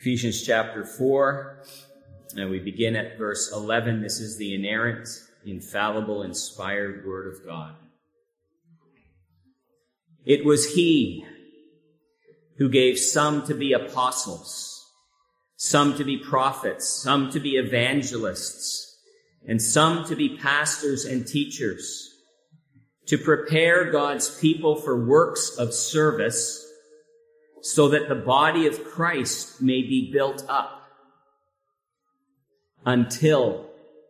Ephesians chapter 4, and we begin at verse 11. This is the inerrant, infallible, inspired Word of God. It was He who gave some to be apostles, some to be prophets, some to be evangelists, and some to be pastors and teachers, to prepare God's people for works of service, so that the body of Christ may be built up until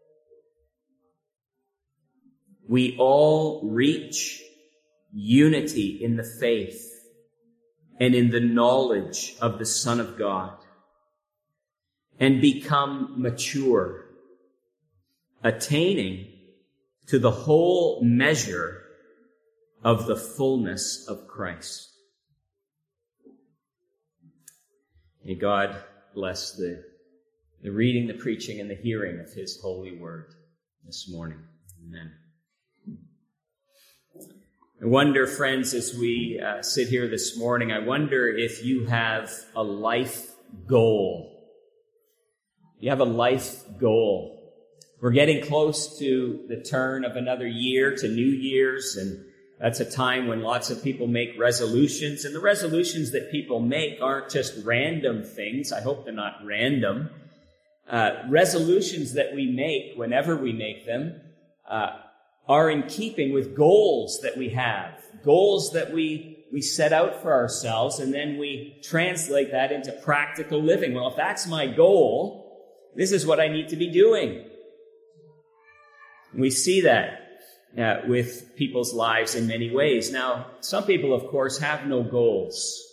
we all reach unity in the faith and in the knowledge of the Son of God, and become mature, attaining to the whole measure of the fullness of Christ. May God bless the reading, the preaching, and the hearing of His holy word this morning. Amen. I wonder, friends, as we sit here this morning, I wonder if you have a life goal. You have a life goal. We're getting close to the turn of another year, to New Year's, and that's a time when lots of people make resolutions. And the resolutions that people make aren't just random things. I hope they're not random. Resolutions that we make, whenever we make them, are in keeping with goals that we have. Goals that we set out for ourselves, and then we translate that into practical living. Well, if that's my goal, this is what I need to be doing. We see that with people's lives in many ways. Now, some people, of course, have no goals.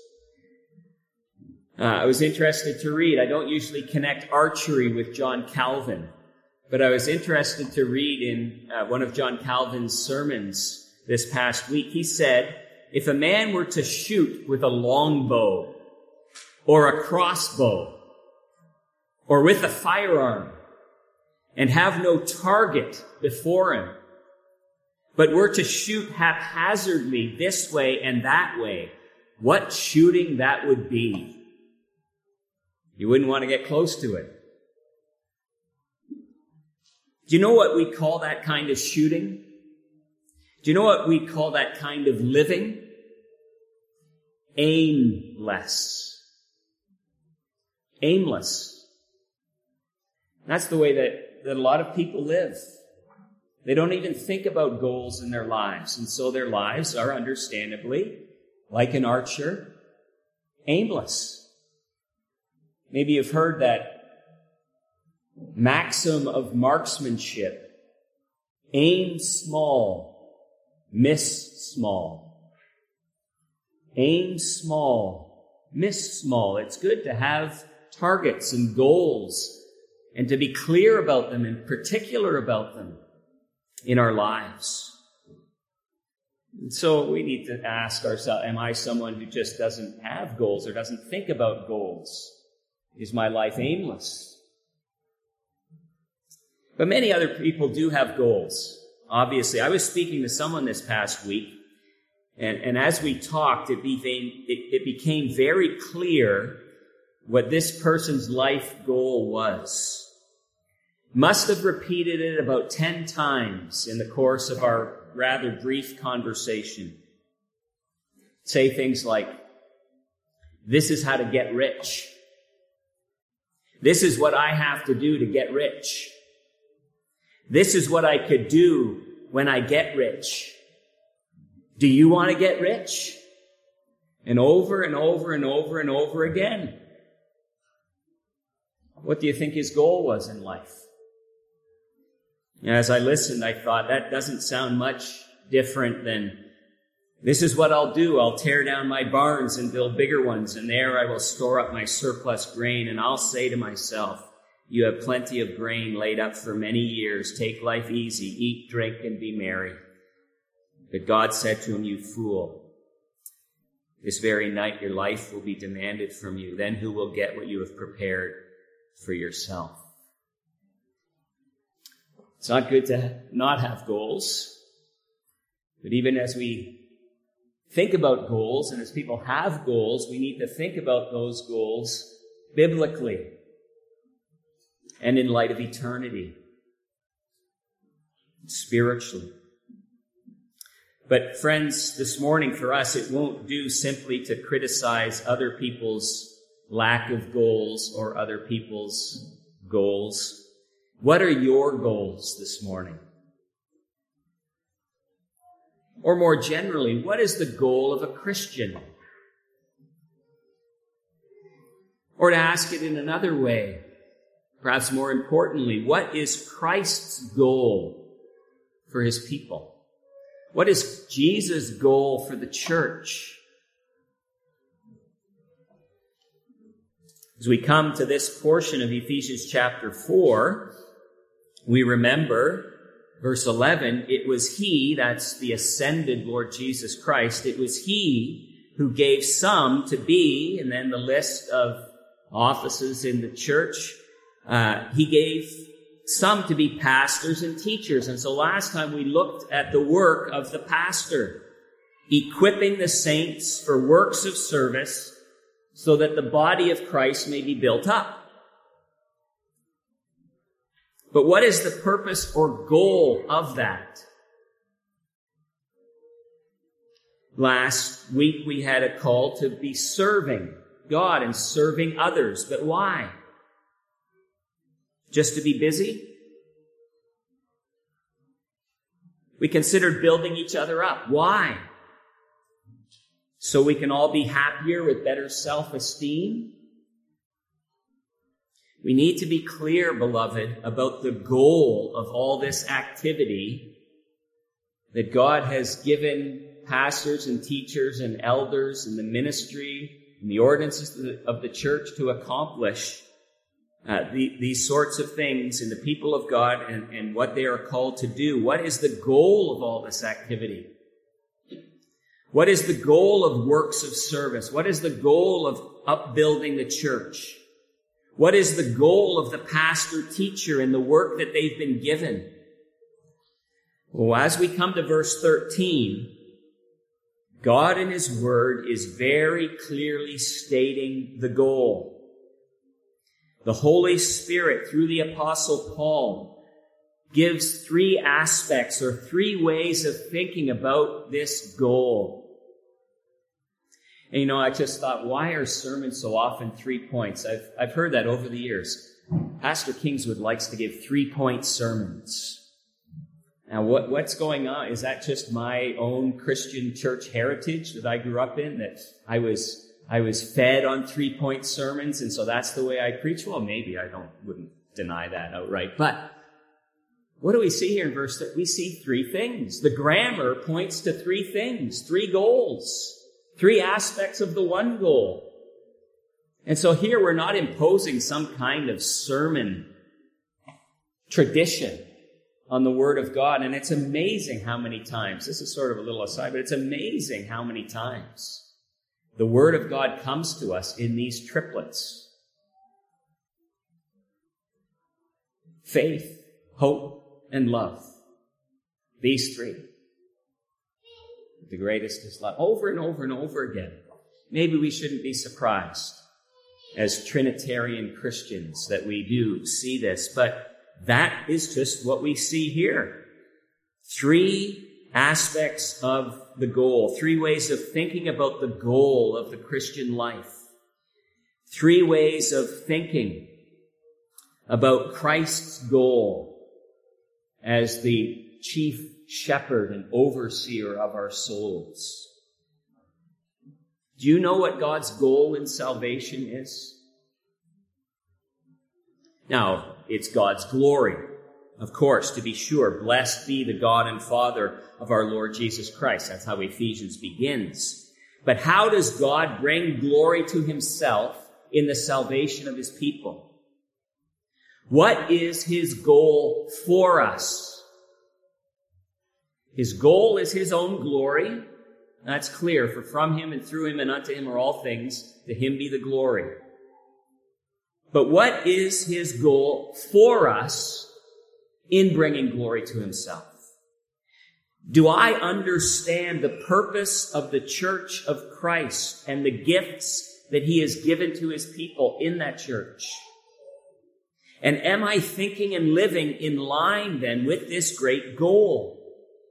I was interested to read. I don't usually connect archery with John Calvin, but I was interested to read in one of John Calvin's sermons this past week. He said, if a man were to shoot with a longbow or a crossbow or with a firearm and have no target before him, but were to shoot haphazardly this way and that way, what shooting that would be. You wouldn't want to get close to it. Do you know what we call that kind of shooting? Do you know what we call that kind of living? Aimless. Aimless. That's the way that a lot of people live. They don't even think about goals in their lives. And so their lives are understandably, like an archer, aimless. Maybe you've heard that maxim of marksmanship. Aim small, miss small. Aim small, miss small. It's good to have targets and goals and to be clear about them and particular about them in our lives. And so we need to ask ourselves, am I someone who just doesn't have goals or doesn't think about goals? Is my life aimless? But many other people do have goals. Obviously, I was speaking to someone this past week, and as we talked, it became very clear what this person's life goal was. Must have repeated it about 10 times in the course of our rather brief conversation. Say things like, this is how to get rich. This is what I have to do to get rich. This is what I could do when I get rich. Do you want to get rich? And over and over and over and over again. What do you think his goal was in life? As I listened, I thought, that doesn't sound much different than, this is what I'll do. I'll tear down my barns and build bigger ones, and there I will store up my surplus grain, and I'll say to myself, you have plenty of grain laid up for many years. Take life easy, eat, drink, and be merry. But God said to him, you fool, this very night your life will be demanded from you. Then who will get what you have prepared for yourself? It's not good to not have goals. But even as we think about goals, and as people have goals, we need to think about those goals biblically, and in light of eternity, spiritually. But friends, this morning for us, it won't do simply to criticize other people's lack of goals or other people's goals. What are your goals this morning? Or more generally, what is the goal of a Christian? Or to ask it in another way, perhaps more importantly, what is Christ's goal for his people? What is Jesus' goal for the church? As we come to this portion of Ephesians chapter 4, we remember verse 11, it was he, that's the ascended Lord Jesus Christ, it was he who gave some to be, and then the list of offices in the church, he gave some to be pastors and teachers. And so last time we looked at the work of the pastor, equipping the saints for works of service so that the body of Christ may be built up. But what is the purpose or goal of that? Last week we had a call to be serving God and serving others. But why? Just to be busy? We considered building each other up. Why? So we can all be happier with better self-esteem? We need to be clear, beloved, about the goal of all this activity that God has given pastors and teachers and elders in the ministry and the ordinances of the church to accomplish these sorts of things in the people of God and what they are called to do. What is the goal of all this activity? What is the goal of works of service? What is the goal of upbuilding the church? What is the goal of the pastor-teacher in the work that they've been given? Well, as we come to verse 13, God in his word is very clearly stating the goal. The Holy Spirit, through the Apostle Paul, gives three aspects or three ways of thinking about this goal. And I just thought, why are sermons so often 3 points? I've heard that over the years. Pastor Kingswood likes to give 3-point sermons. Now, what's going on? Is that just my own Christian church heritage that I grew up in? That I was fed on 3-point sermons, and so that's the way I preach? Well, maybe wouldn't deny that outright. But what do we see here in verse 3? We see 3 things. The grammar points to 3 things, 3 goals. 3 aspects of the one goal. And so here we're not imposing some kind of sermon tradition on the Word of God. And it's amazing how many times, this is sort of a little aside, but it's amazing how many times the Word of God comes to us in these triplets. Faith, hope, and love. These 3. The greatest is love. Over and over and over again. Maybe we shouldn't be surprised as Trinitarian Christians that we do see this, but that is just what we see here. 3 aspects of the goal. 3 ways of thinking about the goal of the Christian life. 3 ways of thinking about Christ's goal as the chief shepherd and overseer of our souls. Do you know what God's goal in salvation is? Now, it's God's glory, of course, to be sure. Blessed be the God and Father of our Lord Jesus Christ. That's how Ephesians begins. But how does God bring glory to himself in the salvation of his people? What is his goal for us? His goal is his own glory. That's clear, for from him and through him and unto him are all things. To him be the glory. But what is his goal for us in bringing glory to himself? Do I understand the purpose of the church of Christ and the gifts that he has given to his people in that church? And am I thinking and living in line then with this great goal?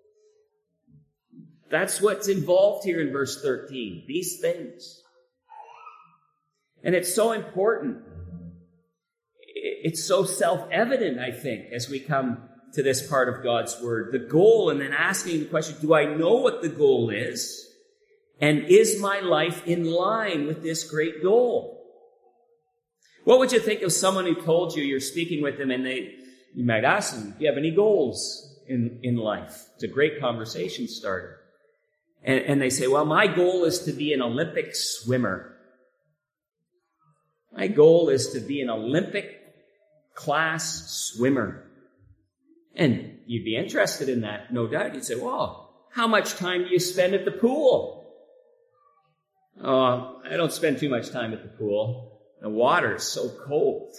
That's what's involved here in verse 13, these things. And it's so important. It's so self-evident, I think, as we come to this part of God's word. The goal, and then asking the question, do I know what the goal is? And is my life in line with this great goal? What would you think of someone who told you you're speaking with them and you might ask them, do you have any goals in life? It's a great conversation starter. And they say, well, my goal is to be an Olympic swimmer. My goal is to be an Olympic class swimmer. And you'd be interested in that, no doubt. You'd say, well, how much time do you spend at the pool? Oh, I don't spend too much time at the pool. The water is so cold.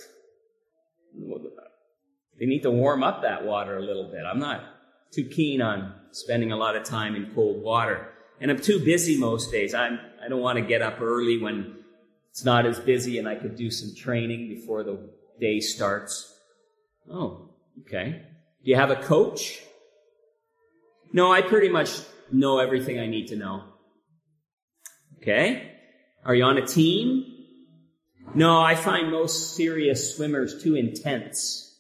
They need to warm up that water a little bit. I'm not too keen on spending a lot of time in cold water. And I'm too busy most days. I don't want to get up early when it's not as busy and I could do some training before the day starts. Oh, okay. Do you have a coach? No, I pretty much know everything I need to know. Okay. Are you on a team? No, I find most serious swimmers too intense.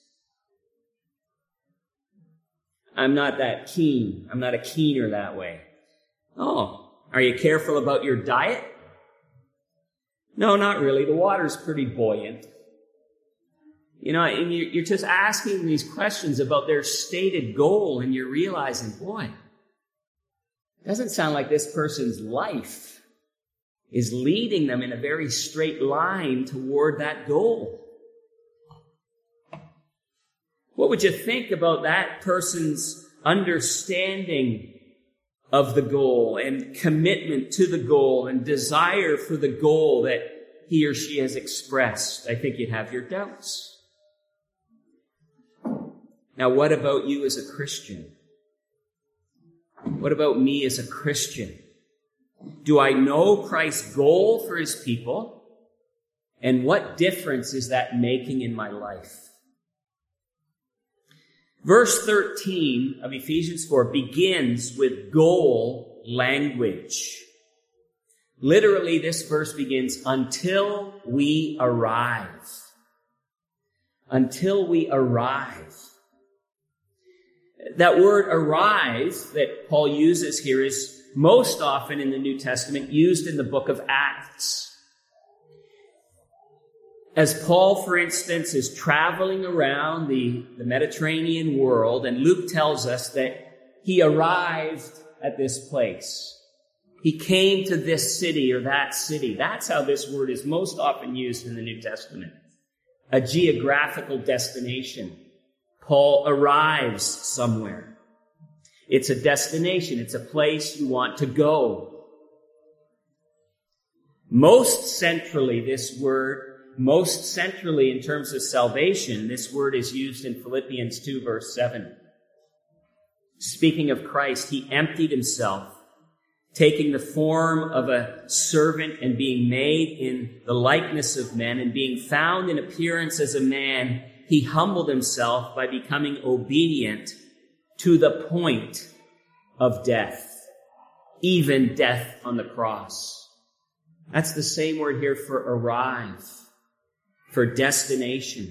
I'm not that keen. I'm not a keener that way. Oh, are you careful about your diet? No, not really. The water's pretty buoyant. You know, and you're just asking these questions about their stated goal, and you're realizing, boy, it doesn't sound like this person's life is leading them in a very straight line toward that goal. What would you think about that person's understanding of the goal and commitment to the goal and desire for the goal that he or she has expressed? I think you'd have your doubts. Now, what about you as a Christian? What about me as a Christian? Do I know Christ's goal for his people? And what difference is that making in my life? Verse 13 of Ephesians 4 begins with goal language. Literally, this verse begins, until we arrive. Until we arrive. That word arrive that Paul uses here is most often in the New Testament used in the book of Acts. As Paul, for instance, is traveling around the Mediterranean world, and Luke tells us that he arrived at this place. He came to this city or that city. That's how this word is most often used in the New Testament. A geographical destination. Paul arrives somewhere. It's a destination. It's a place you want to go. Most centrally in terms of salvation, this word is used in Philippians 2, verse 7. Speaking of Christ, he emptied himself, taking the form of a servant and being made in the likeness of men, and being found in appearance as a man, he humbled himself by becoming obedient to the point of death, even death on the cross. That's the same word here for arrive, for destination.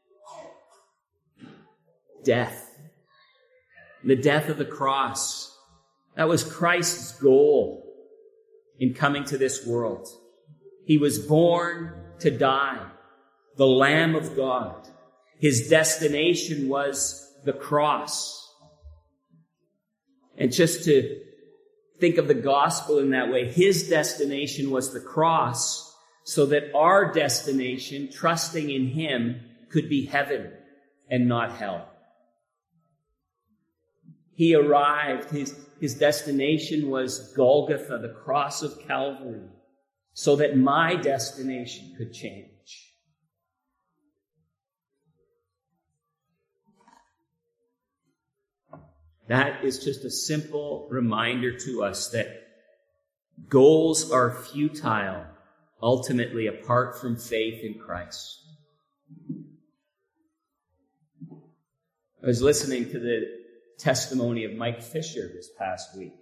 Death. The death of the cross. That was Christ's goal in coming to this world. He was born to die, the Lamb of God. His destination was the cross. And just to think of the gospel in that way, his destination was the cross, so that our destination, trusting in him, could be heaven and not hell. He arrived, his destination was Golgotha, the cross of Calvary, so that my destination could change. That is just a simple reminder to us that goals are futile ultimately apart from faith in Christ. I was listening to the testimony of Mike Fisher this past week.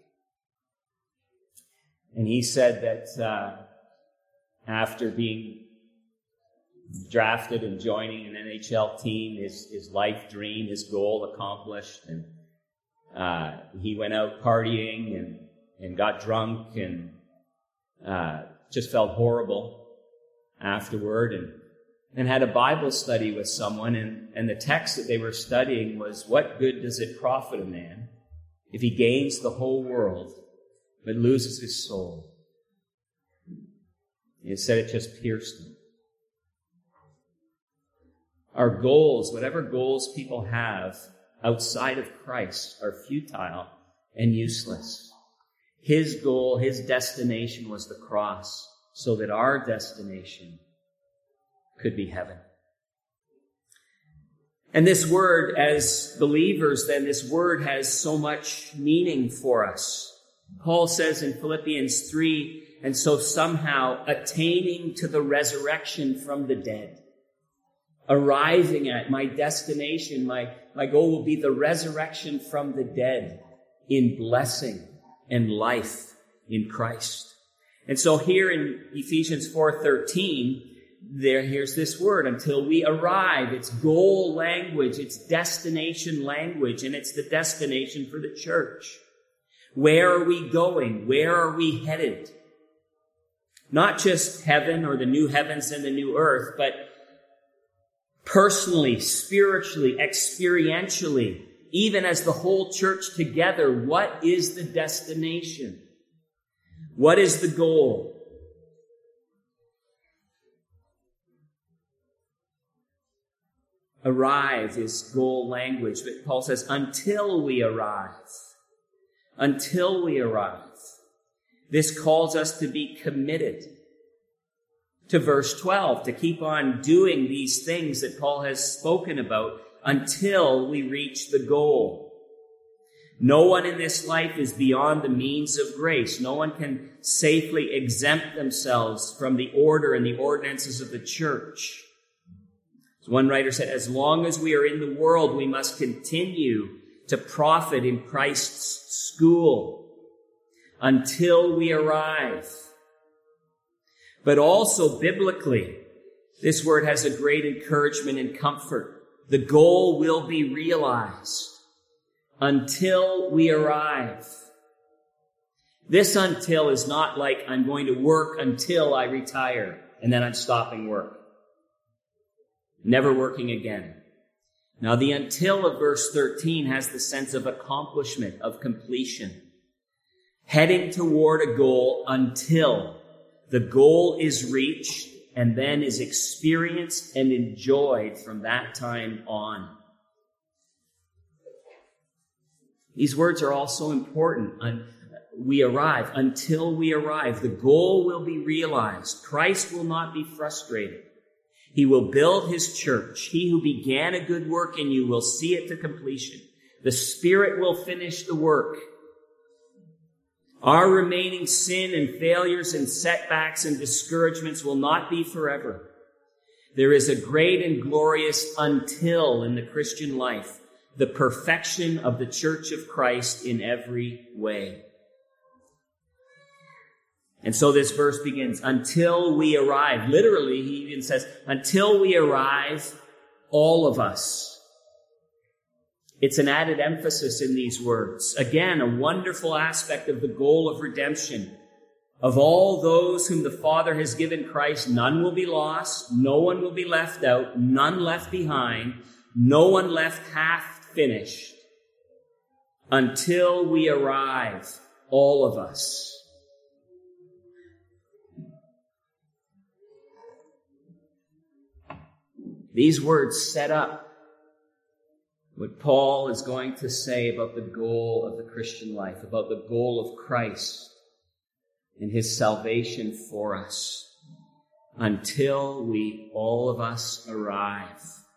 And he said that after being drafted and joining an NHL team, his life dream, his goal accomplished, and he went out partying and got drunk and just felt horrible afterward, and had a Bible study with someone, and the text that they were studying was, what good does it profit a man if he gains the whole world but loses his soul? He said it just pierced him. Our goals, whatever goals people have outside of Christ, are futile and useless. His goal, his destination was the cross, so that our destination could be heaven. And this word, as believers, then this word has so much meaning for us. Paul says in Philippians 3, and so somehow attaining to the resurrection from the dead, arriving at my destination, my goal will be the resurrection from the dead in blessing and life in Christ. And so here in Ephesians 4:13, here's this word, until we arrive. It's goal language, it's destination language, and it's the destination for the church. Where are we going? Where are we headed? Not just heaven or the new heavens and the new earth, but personally, spiritually, experientially, even as the whole church together, what is the destination? What is the goal? Arrive is goal language, but Paul says, until we arrive. Until we arrive. This calls us to be committed to verse 12, to keep on doing these things that Paul has spoken about until we reach the goal. No one in this life is beyond the means of grace. No one can safely exempt themselves from the order and the ordinances of the church. As one writer said, as long as we are in the world, we must continue to profit in Christ's school until we arrive. But also biblically, this word has a great encouragement and comfort. The goal will be realized until we arrive. This until is not like I'm going to work until I retire and then I'm stopping work. Never working again. Now the until of verse 13 has the sense of accomplishment, of completion. Heading toward a goal until the goal is reached and then is experienced and enjoyed from that time on. These words are also important. We arrive. Until we arrive, the goal will be realized. Christ will not be frustrated. He will build his church. He who began a good work in you will see it to completion. The Spirit will finish the work. Our remaining sin and failures and setbacks and discouragements will not be forever. There is a great and glorious until in the Christian life, the perfection of the Church of Christ in every way. And so this verse begins, until we arrive. Literally, he even says, until we arrive, all of us. It's an added emphasis in these words. Again, a wonderful aspect of the goal of redemption. Of all those whom the Father has given Christ, none will be lost, no one will be left out, none left behind, no one left half finished. Until we arrive, all of us. These words set up what Paul is going to say about the goal of the Christian life, about the goal of Christ and his salvation for us, until we, all of us, arrive.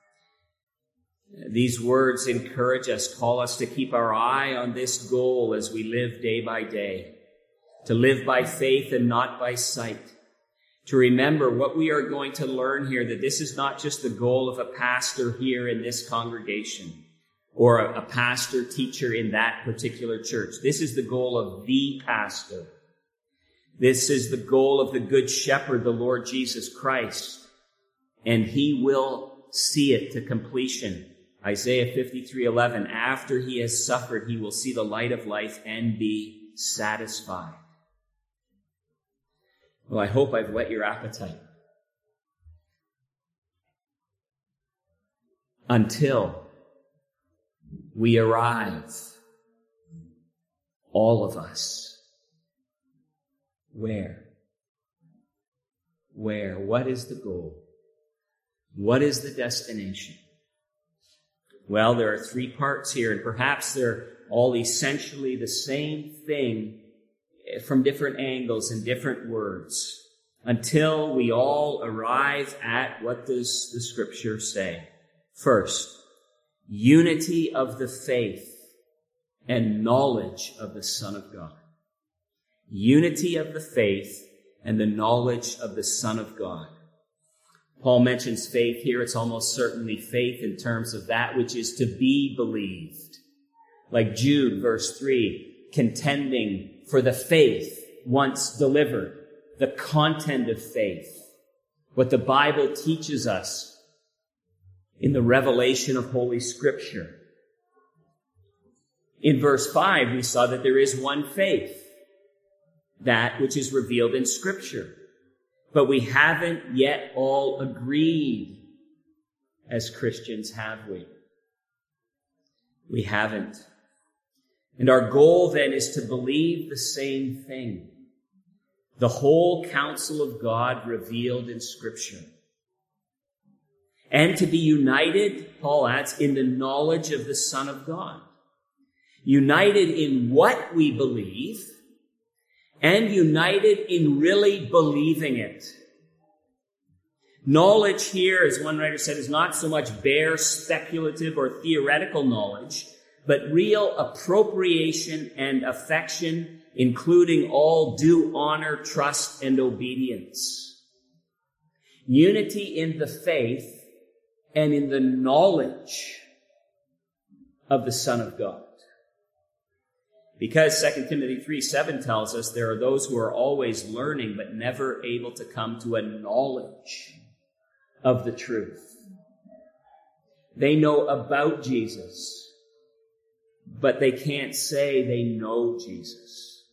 These words encourage us, call us to keep our eye on this goal as we live day by day, to live by faith and not by sight, to remember what we are going to learn here, that this is not just the goal of a pastor here in this congregation or a pastor teacher in that particular church. This is the goal of the pastor. This is the goal of the Good Shepherd, the Lord Jesus Christ. And he will see it to completion. Isaiah 53:11, after he has suffered, he will see the light of life and be satisfied. Well, I hope I've whet your appetite. Until we arrive, all of us. Where? What is the goal? What is the destination? Well, there are three parts here, and perhaps they're all essentially the same thing from different angles and different words, until we all arrive at, what does the Scripture say? First, unity of the faith and knowledge of the Son of God. Unity of the faith and the knowledge of the Son of God. Paul mentions faith here. It's almost certainly faith in terms of that which is to be believed. Like Jude, verse 3, contending for the faith once delivered, the content of faith, what the Bible teaches us in the revelation of Holy Scripture. In verse 5, we saw that there is one faith, that which is revealed in Scripture. But we haven't yet all agreed as Christians, have we? We haven't. And our goal then is to believe the same thing. The whole counsel of God revealed in Scripture. And to be united, Paul adds, in the knowledge of the Son of God. United in what we believe, and united in really believing it. Knowledge here, as one writer said, is not so much bare speculative or theoretical knowledge, but real appropriation and affection, including all due honor, trust, and obedience. Unity in the faith and in the knowledge of the Son of God. Because 2 Timothy 3:7 tells us there are those who are always learning but never able to come to a knowledge of the truth. They know about Jesus, but they can't say they know Jesus.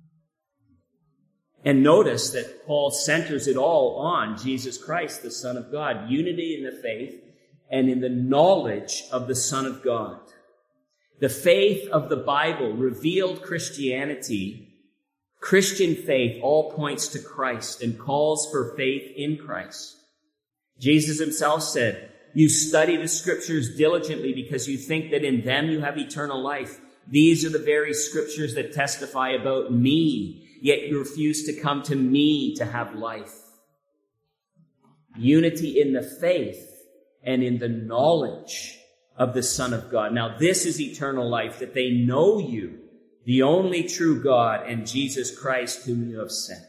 And notice that Paul centers it all on Jesus Christ, the Son of God. Unity in the faith and in the knowledge of the Son of God. The faith of the Bible, revealed Christianity, Christian faith, all points to Christ and calls for faith in Christ. Jesus himself said, "You study the Scriptures diligently because you think that in them you have eternal life. These are the very Scriptures that testify about me, yet you refuse to come to me to have life." Unity in the faith and in the knowledge of the Son of God. Now, this is eternal life, that they know you, the only true God, and Jesus Christ whom you have sent.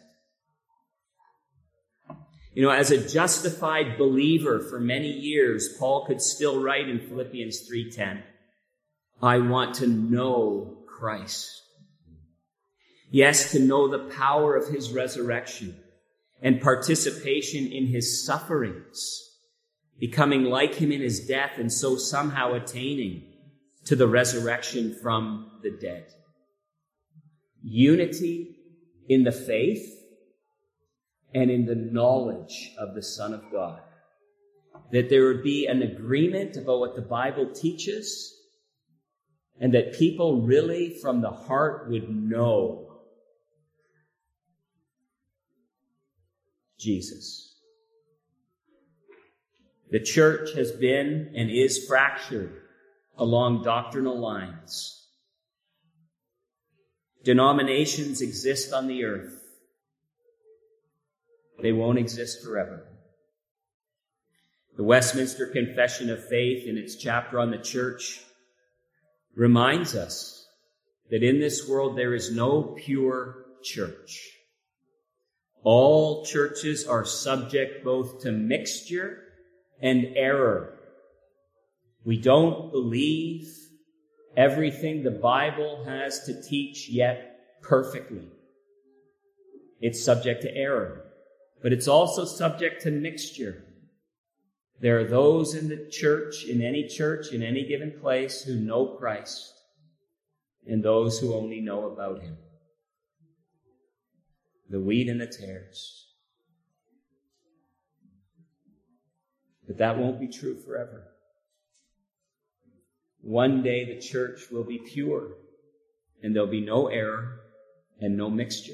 You know, as a justified believer for many years, Paul could still write in Philippians 3:10, I want to know Christ. Yes, to know the power of his resurrection and participation in his sufferings, becoming like him in his death, and so somehow attaining to the resurrection from the dead. Unity in the faith and in the knowledge of the Son of God. That there would be an agreement about what the Bible teaches, and that people really from the heart would know Jesus. The church has been and is fractured along doctrinal lines. Denominations exist on the earth. They won't exist forever. The Westminster Confession of Faith, in its chapter on the church, reminds us that in this world there is no pure church. All churches are subject both to mixture and error. We don't believe everything the Bible has to teach yet perfectly. It's subject to error, but it's also subject to mixture. There are those in the church, in any given place, who know Christ, and those who only know about him. The wheat and the tares. But that won't be true forever. One day the church will be pure, and there'll be no error and no mixture,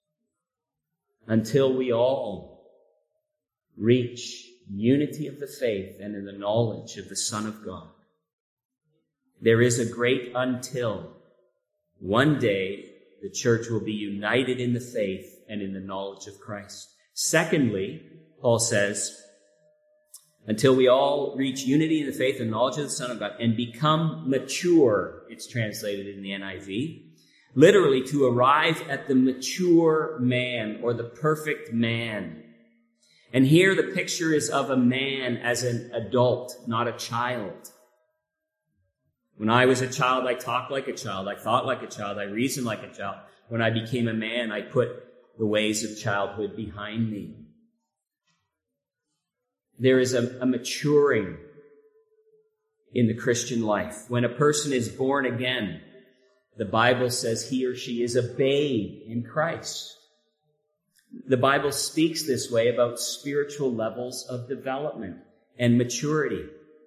until we all reach unity of the faith and in the knowledge of the Son of God. There is a great until. One day the church will be united in the faith and in the knowledge of Christ. Secondly, Paul says, until we all reach unity in the faith and knowledge of the Son of God and become mature, it's translated in the NIV, literally to arrive at the mature man or the perfect man. And here the picture is of a man as an adult, not a child. When I was a child, I talked like a child, I thought like a child, I reasoned like a child. When I became a man, I put the ways of childhood behind me. There is a maturing in the Christian life. When a person is born again, the Bible says he or she is a babe in Christ. The Bible speaks this way about spiritual levels of development and maturity.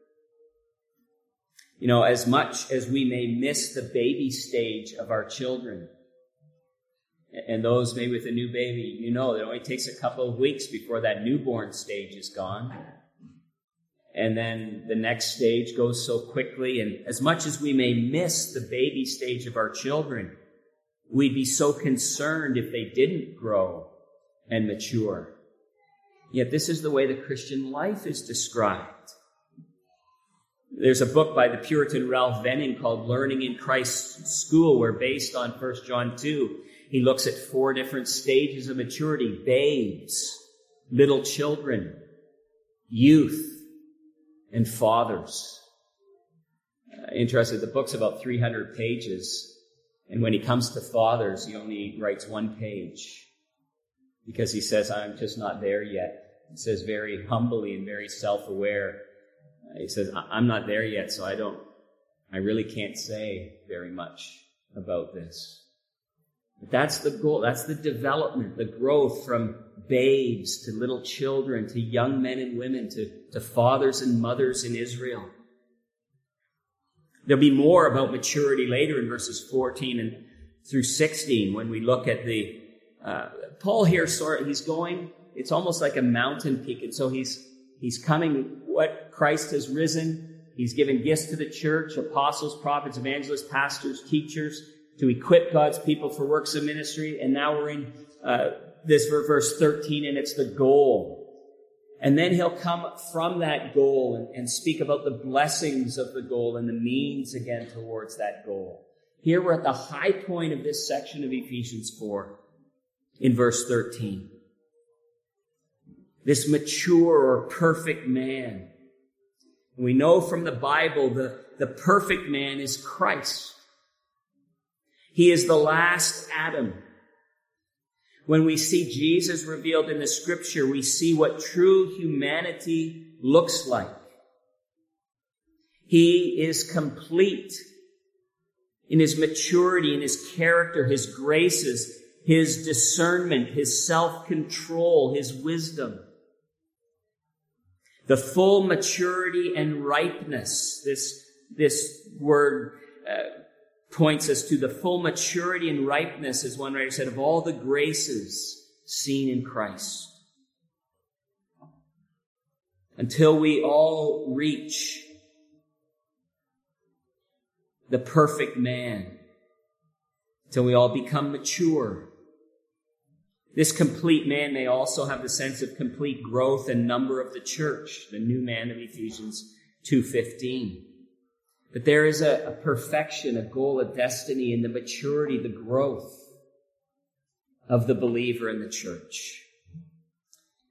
You know, as much as we may miss the baby stage of our children, and those maybe with a new baby, you know, it only takes a couple of weeks before that newborn stage is gone. And then the next stage goes so quickly. And as much as we may miss the baby stage of our children, we'd be so concerned if they didn't grow and mature. Yet this is the way the Christian life is described. There's a book by the Puritan Ralph Venning called Learning in Christ's School, where based on 1 John 2, he looks at 4 different stages of maturity: babes, little children, youth, and fathers. Interested, the book's about 300 pages, and when he comes to fathers, he only writes 1 page, because he says, I'm just not there yet. He says very humbly and very self-aware, he says, I'm not there yet, so I really can't say very much about this. But that's the goal. That's the development, the growth from babes to little children to young men and women to fathers and mothers in Israel. There'll be more about maturity later in verses 14 and through 16 when we look at the Paul here. He's going. It's almost like a mountain peak, and so he's coming. What Christ has risen. He's given gifts to the church: apostles, prophets, evangelists, pastors, teachers, to equip God's people for works of ministry. And now we're in this verse 13, and it's the goal. And then he'll come from that goal and speak about the blessings of the goal and the means again towards that goal. Here we're at the high point of this section of Ephesians 4 in verse 13. This mature or perfect man. We know from the Bible the perfect man is Christ. He is the last Adam. When we see Jesus revealed in the Scripture, we see what true humanity looks like. He is complete in his maturity, in his character, his graces, his discernment, his self-control, his wisdom. The full maturity and ripeness. This word points us to the full maturity and ripeness, as one writer said, of all the graces seen in Christ. Until we all reach the perfect man. Until we all become mature. This complete man may also have the sense of complete growth and number of the church, the new man of Ephesians 2:15. But there is a perfection, a goal, a destiny in the maturity, the growth of the believer in the church.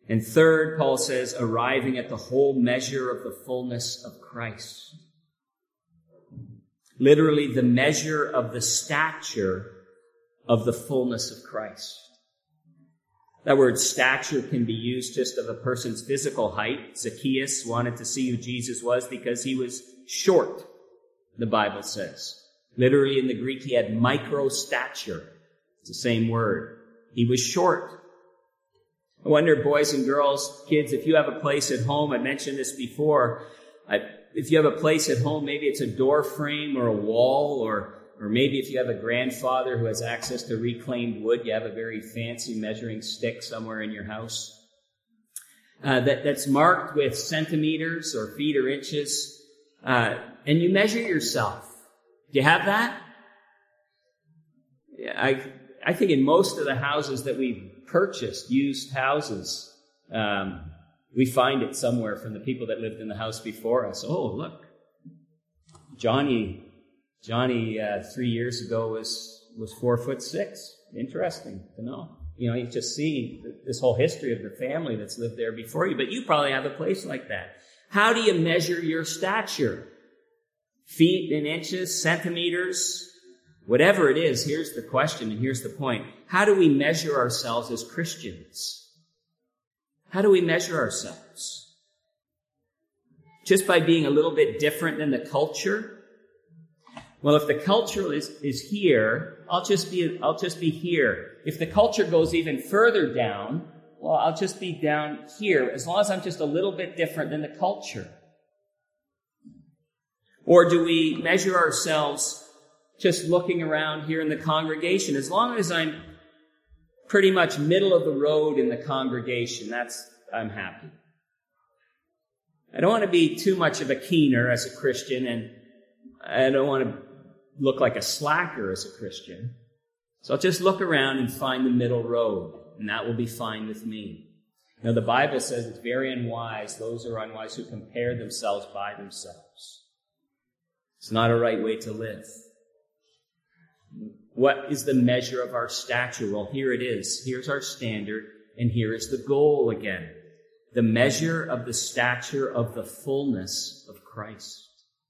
And third, Paul says, arriving at the whole measure of the fullness of Christ. Literally, the measure of the stature of the fullness of Christ. That word stature can be used just of a person's physical height. Zacchaeus wanted to see who Jesus was because he was short, the Bible says. Literally in the Greek, he had microstature. It's the same word. He was short. I wonder, boys and girls, kids, if you have a place at home, I mentioned this before, if you have a place at home, maybe it's a door frame or a wall, or maybe if you have a grandfather who has access to reclaimed wood, you have a very fancy measuring stick somewhere in your house, that's marked with centimeters or feet or inches, and you measure yourself. Do you have that? Yeah, I think in most of the houses that we've purchased, used houses, we find it somewhere from the people that lived in the house before us. Oh, look, Johnny 3 years ago was 4'6". Interesting to know. You know, you just see this whole history of the family that's lived there before you, but you probably have a place like that. How do you measure your stature? Feet and inches, centimeters, whatever it is. Here's the question and here's the point. How do we measure ourselves as Christians? How do we measure ourselves? Just by being a little bit different than the culture? Well, if the culture is here, I'll just be here. If the culture goes even further down, well, I'll just be down here, as long as I'm just a little bit different than the culture. Or do we measure ourselves just looking around here in the congregation? As long as I'm pretty much middle of the road in the congregation, I'm happy. I don't want to be too much of a keener as a Christian, and I don't want to look like a slacker as a Christian. So I'll just look around and find the middle road, and that will be fine with me. Now, the Bible says it's very unwise, those are unwise who compare themselves by themselves. It's not a right way to live. What is the measure of our stature? Well, here it is. Here's our standard, and here is the goal again. The measure of the stature of the fullness of Christ.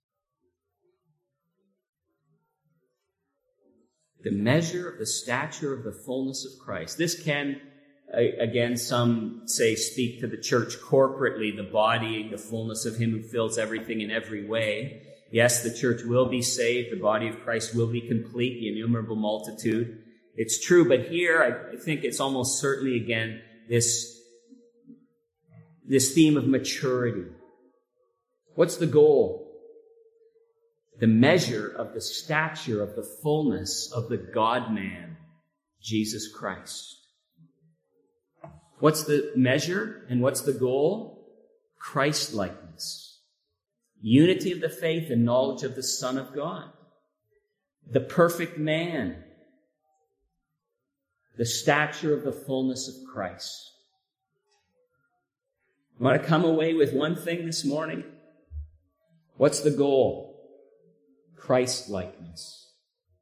The measure of the stature of the fullness of Christ. This can, again, some say speak to the church corporately, the body, the fullness of Him who fills everything in every way. Yes, the church will be saved. The body of Christ will be complete, the innumerable multitude. It's true, but here I think it's almost certainly, again, this theme of maturity. What's the goal? The measure of the stature of the fullness of the God-man, Jesus Christ. What's the measure and what's the goal? Christ-likeness. Unity of the faith and knowledge of the Son of God. The perfect man. The stature of the fullness of Christ. I want to come away with one thing this morning. What's the goal? Christ-likeness.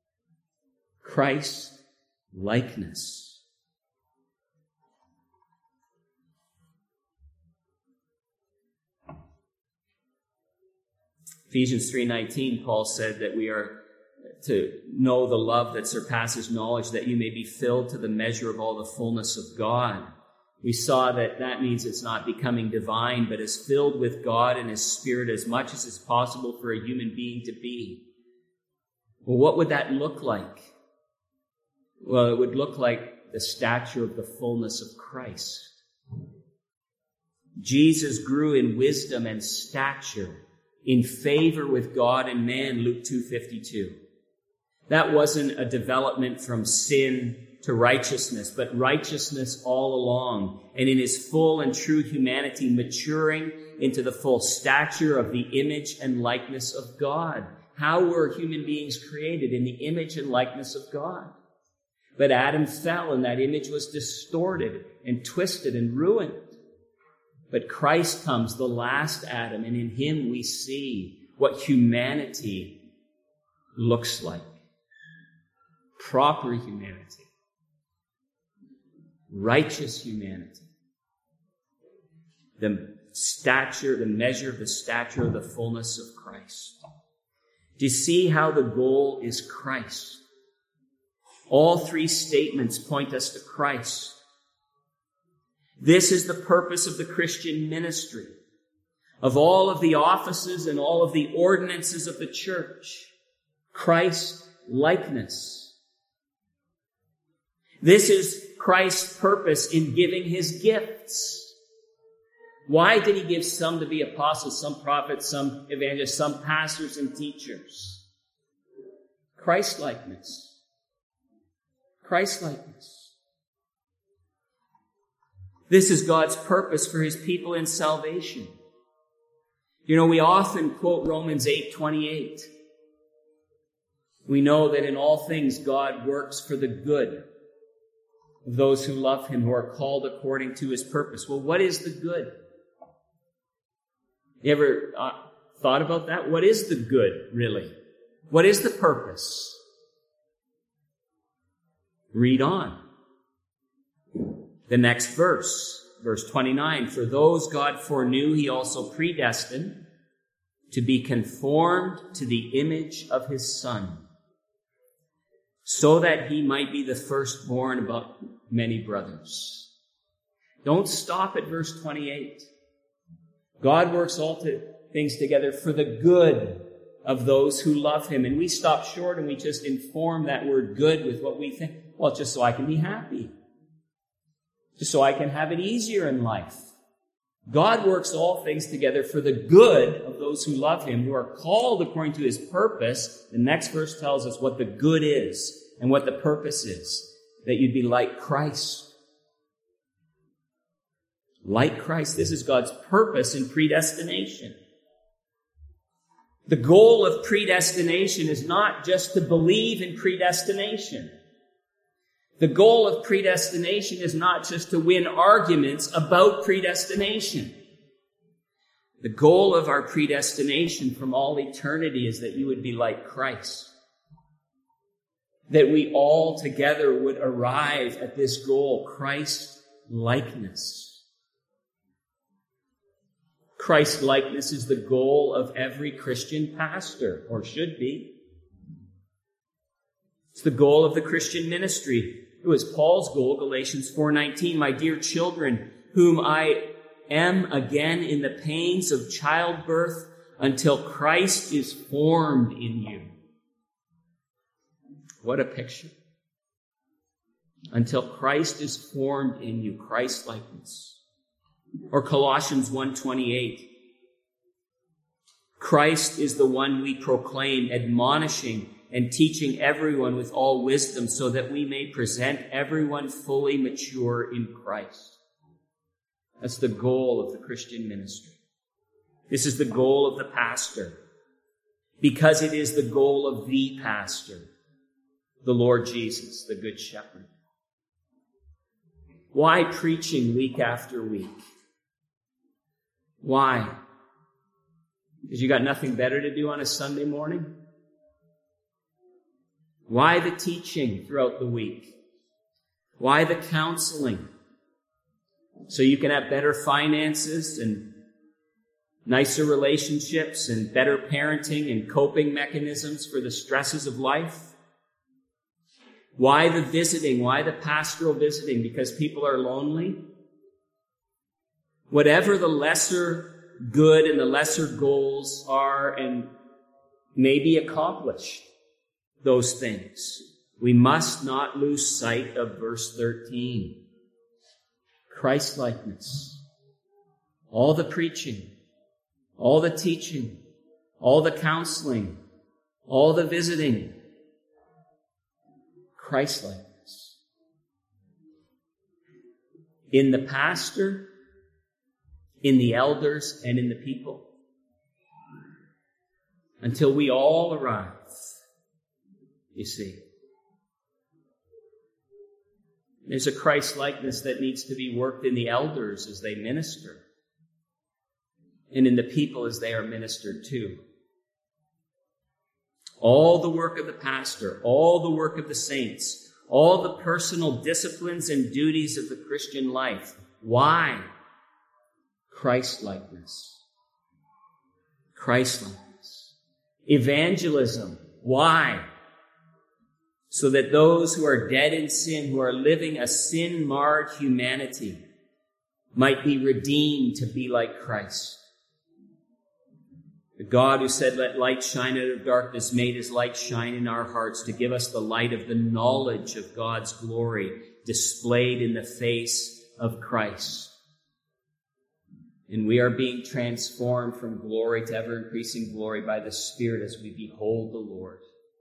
Christ-likeness. Ephesians 3:19, Paul said that we are to know the love that surpasses knowledge, that you may be filled to the measure of all the fullness of God. We saw that means it's not becoming divine, but is filled with God and His Spirit as much as is possible for a human being to be. Well, what would that look like? Well, it would look like the stature of the fullness of Christ. Jesus grew in wisdom and stature, in favor with God and man, Luke 2:52. That wasn't a development from sin to righteousness, but righteousness all along, and in His full and true humanity, maturing into the full stature of the image and likeness of God. How were human beings created? In the image and likeness of God. But Adam fell, and that image was distorted and twisted and ruined. But Christ comes, the last Adam, and in Him we see what humanity looks like. Proper humanity. Righteous humanity. the measure of the stature of the fullness of Christ. Do you see how the goal is Christ? All three statements point us to Christ. This is the purpose of the Christian ministry, of all of the offices and all of the ordinances of the church. Christ likeness. This is Christ's purpose in giving his gifts. Why did he give some to be apostles, some prophets, some evangelists, some pastors and teachers? Christ likeness. Christ likeness. This is God's purpose for his people in salvation. You know, we often quote Romans 8:28. We know that in all things God works for the good of those who love him, who are called according to his purpose. Well, what is the good? You ever thought about that? What is the good, really? What is the purpose? Read on. The next verse, verse 29. For those God foreknew, he also predestined to be conformed to the image of his Son, so that he might be the firstborn among many brothers. Don't stop at verse 28. God works all things together for the good of those who love him. And we stop short and we just inform that word good with what we think. Well, just so I can be happy. Just so I can have it easier in life. God works all things together for the good of those who love him, who are called according to his purpose. The next verse tells us what the good is and what the purpose is. That you'd be like Christ. Like Christ. This is God's purpose in predestination. The goal of predestination is not just to believe in predestination. The goal of predestination is not just to win arguments about predestination. The goal of our predestination from all eternity is that you would be like Christ. That we all together would arrive at this goal, Christ likeness. Christ likeness is the goal of every Christian pastor, or should be. It's the goal of the Christian ministry. It was Paul's goal, Galatians 4:19. My dear children, whom I am again in the pains of childbirth until Christ is formed in you. What a picture. Until Christ is formed in you, Christ likeness. Or Colossians 1:28. Christ is the one we proclaim, admonishing and teaching everyone with all wisdom, so that we may present everyone fully mature in Christ. That's the goal of the Christian ministry. This is the goal of the pastor, because it is the goal of the pastor, the Lord Jesus, the Good Shepherd. Why preaching week after week? Why? Because you got nothing better to do on a Sunday morning? Why the teaching throughout the week? Why the counseling? So you can have better finances and nicer relationships and better parenting and coping mechanisms for the stresses of life? Why the visiting? Why the pastoral visiting? Because people are lonely? Whatever the lesser good and the lesser goals are and may be accomplished, those things, we must not lose sight of verse 13. Christ-likeness. All the preaching, all the teaching, all the counseling, all the visiting. Christ-likeness. In the pastor, in the elders, and in the people. Until we all arrive, you see. There's a Christ-likeness that needs to be worked in the elders as they minister, and in the people as they are ministered to. All the work of the pastor, all the work of the saints, all the personal disciplines and duties of the Christian life. Why? Christ-likeness. Christ-likeness. Evangelism. Why? So that those who are dead in sin, who are living a sin-marred humanity, might be redeemed to be like Christ. The God who said, "Let light shine out of darkness," made his light shine in our hearts to give us the light of the knowledge of God's glory displayed in the face of Christ. And we are being transformed from glory to ever-increasing glory by the Spirit as we behold the Lord.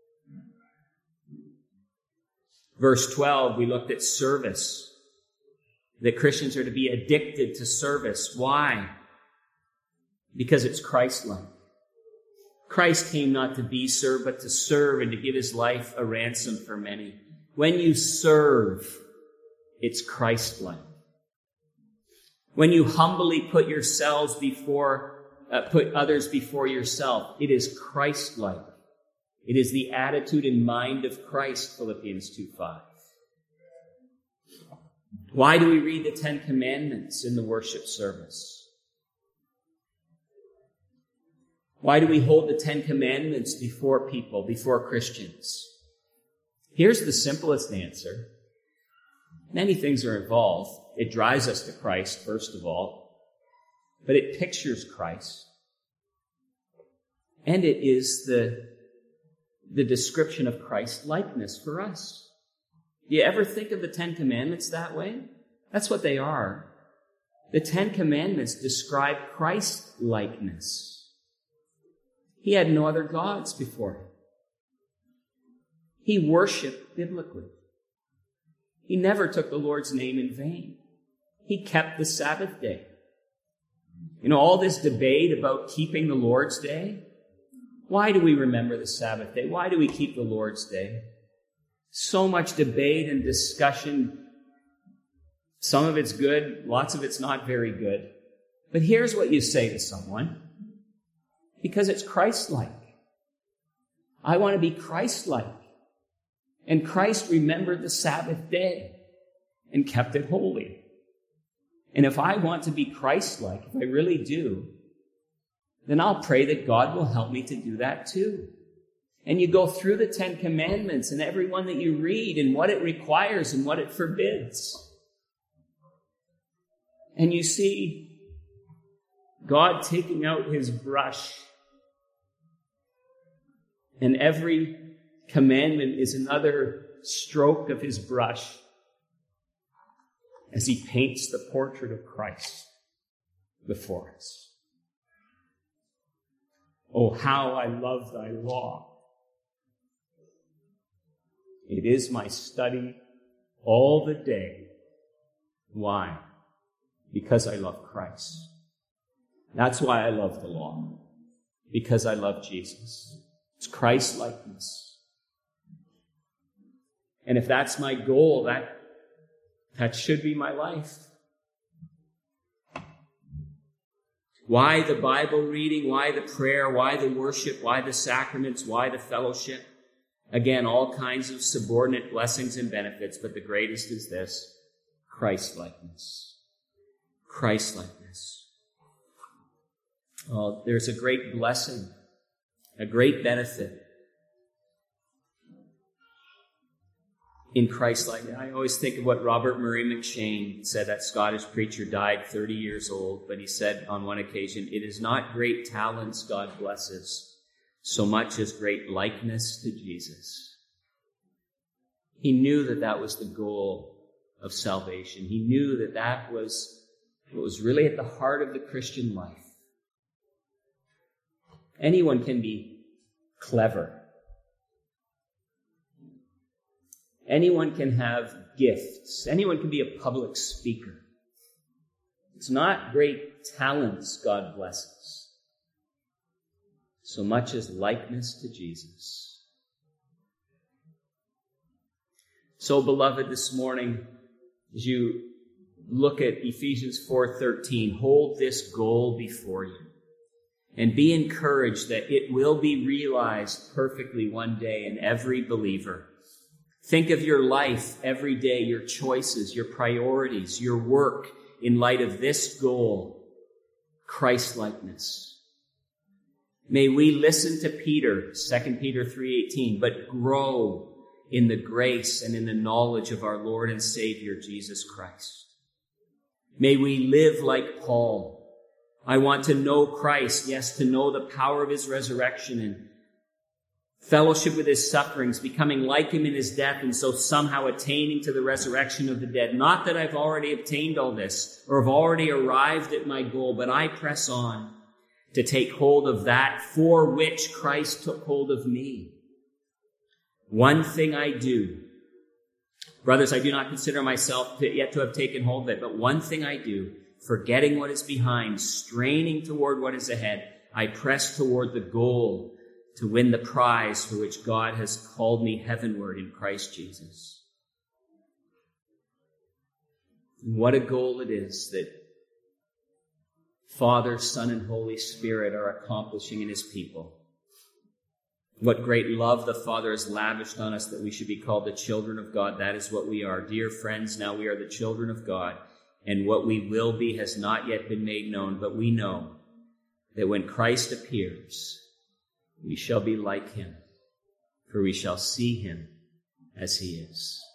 Verse 12, we looked at service. That Christians are to be addicted to service. Why? Because it's Christ-like. Christ came not to be served, but to serve and to give his life a ransom for many. When you serve, it's Christ-like. When you humbly put others before yourself, it is Christ-like. It is the attitude and mind of Christ, Philippians 2:5. Why do we read the Ten Commandments in the worship service? Why do we hold the Ten Commandments before people, before Christians? Here's the simplest answer. Many things are involved. It drives us to Christ, first of all, but it pictures Christ. And it is the description of Christ-likeness for us. Do you ever think of the Ten Commandments that way? That's what they are. The Ten Commandments describe Christ-likeness. He had no other gods before him. He worshiped biblically. He never took the Lord's name in vain. He kept the Sabbath day. You know, all this debate about keeping the Lord's day. Why do we remember the Sabbath day? Why do we keep the Lord's day? So much debate and discussion. Some of it's good, lots of it's not very good. But here's what you say to someone. Because it's Christ-like. I want to be Christ-like. And Christ remembered the Sabbath day and kept it holy. And if I want to be Christ-like, if I really do, then I'll pray that God will help me to do that too. And you go through the Ten Commandments and every one that you read and what it requires and what it forbids. And you see God taking out his brush. And every commandment is another stroke of his brush as he paints the portrait of Christ before us. Oh, how I love thy law. It is my study all the day. Why? Because I love Christ. That's why I love the law. Because I love Jesus. It's Christ-likeness. And if that's my goal, that should be my life. Why the Bible reading? Why the prayer? Why the worship? Why the sacraments? Why the fellowship? Again, all kinds of subordinate blessings and benefits, but the greatest is this: Christ-likeness. Christ-likeness. Oh, there's a great blessing, a great benefit in Christ-likeness. I always think of what Robert Murray McShane said. That Scottish preacher died 30 years old, but he said on one occasion, "It is not great talents God blesses, so much as great likeness to Jesus." He knew that that was the goal of salvation. He knew that that was what was really at the heart of the Christian life. Anyone can be clever. Anyone can have gifts. Anyone can be a public speaker. It's not great talents God blesses, so much as likeness to Jesus. So, beloved, this morning, as you look at Ephesians 4:13, hold this goal before you and be encouraged that it will be realized perfectly one day in every believer. Think of your life every day, your choices, your priorities, your work in light of this goal. Christ-likeness. May we listen to Peter, 2 Peter 3:18, but grow in the grace and in the knowledge of our Lord and Savior, Jesus Christ. May we live like Paul. I want to know Christ, yes, to know the power of his resurrection and fellowship with his sufferings, becoming like him in his death, and so somehow attaining to the resurrection of the dead. Not that I've already obtained all this or have already arrived at my goal, but I press on to take hold of that for which Christ took hold of me. One thing I do. Brothers, I do not consider myself yet to have taken hold of it, but one thing I do, forgetting what is behind, straining toward what is ahead, I press toward the goal to win the prize for which God has called me heavenward in Christ Jesus. And what a goal it is that Father, Son, and Holy Spirit are accomplishing in his people. What great love the Father has lavished on us that we should be called the children of God. That is what we are. Dear friends, now we are the children of God, and what we will be has not yet been made known, but we know that when Christ appears, we shall be like him, for we shall see him as he is.